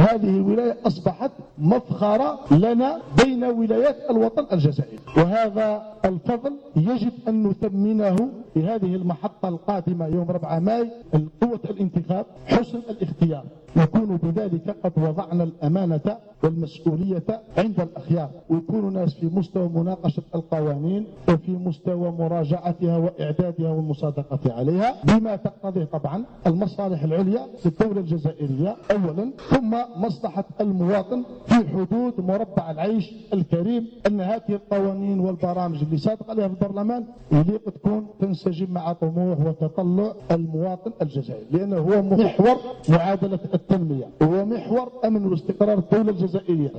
هذه الولاية أصبحت مفخرة لنا بين ولايات الوطن الجزائري، وهذا الفضل يجب أن نثمنه في هذه المحطة القادمة يوم 4 ماي. قوة الانتخاب، حسن الاختيار، نكون بذلك قد وضعنا الأمانة والمسؤولية عند الأخيار، ويكون الناس في مستوى مناقشة القوانين وفي مستوى مراجعتها وإعدادها والمصادقة عليها بما تقتضيه طبعا المصالح العليا للدولة الجزائرية أولا، ثم مصلحة المواطن في حدود مربع العيش الكريم. أن هذه القوانين والبرامج اللي صادق عليها في البرلمان يليق تكون تنسجم مع طموح وتطلع المواطن الجزائري، لأنه هو محور معادلة التنمية، هو محور أمن واستقرار الدولة الجزائرية.